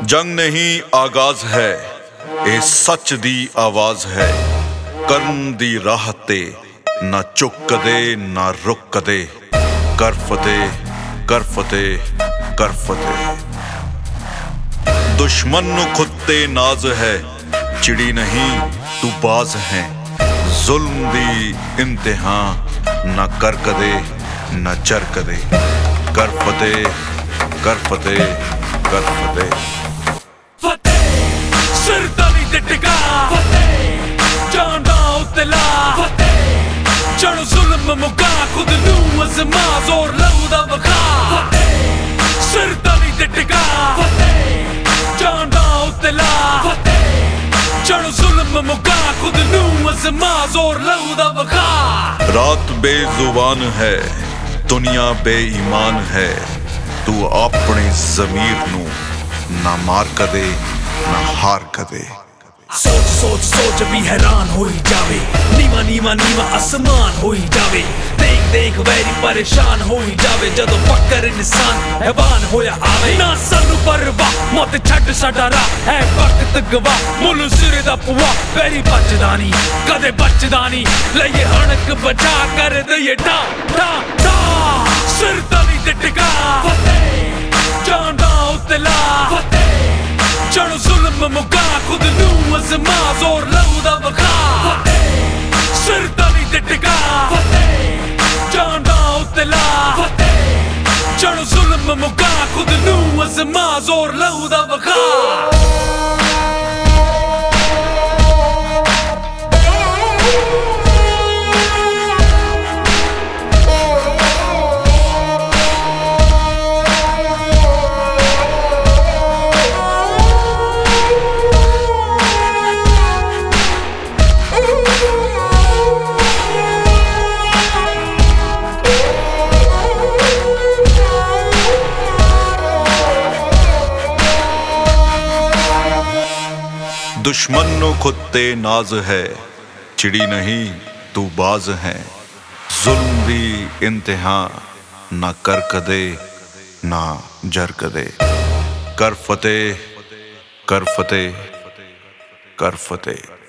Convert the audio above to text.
जंग नहीं आगाज है, ये सच दी आवाज है। कर्म दी राह ते ना चुक कदे ना रुक कदे। कर फतेह कर फतेह कर फतेह। दुश्मन नू खुद ते नाज है, चिड़ी नहीं तू बाज है। जुल्म दी इंतहा ना कर कदे ना जर कदे। कर फतेह कर फतेह कर फतेह। सिर तली ते टिका जाना उतला जड़ जुल्म मुका खुद नू अज़मा जोर लहू दा वखा। सिर तली ते टिका जाना उतला जड़ जुल्म मुका खुद नू अज़मा जोर लहू दा वखा। रात बेजुबान है, दुनिया बेईमान है। तू अपने ज़मीर नू ना मार कदे ना हार कदे। सोच सोच सोच भी हैरान होई जावे, नीवा नीवा नीवा आसमान होई जावे। देख देख वैरी परेशान होई जावे, जदों पक्कर इंसान हैवान होया आवे। ना सानू परवाह मौत छड्ड साडा राह है वक्त गवाह। मुल सिरे दा पुआ वैरी बचदा नी कदे बचदा नी। लइए हणक बचा कर दइए टा टा टा। सिर तली ते टिका जाना उतला जड़ जुल्म मुका खुद नू अज़मा जोर लहू दा वखा। सिर तली ते टिका जाना उतला जड़ जुल्म मुका खुद नू अज़मा जोर लहू दा वखा। दुश्मन नू खुद ते नाज है, चिड़ी नहीं तू बाज है। जुल्म दी इंतहा ना कर कदे ना जर कदे। कर फतेह कर फतेह कर फतेह।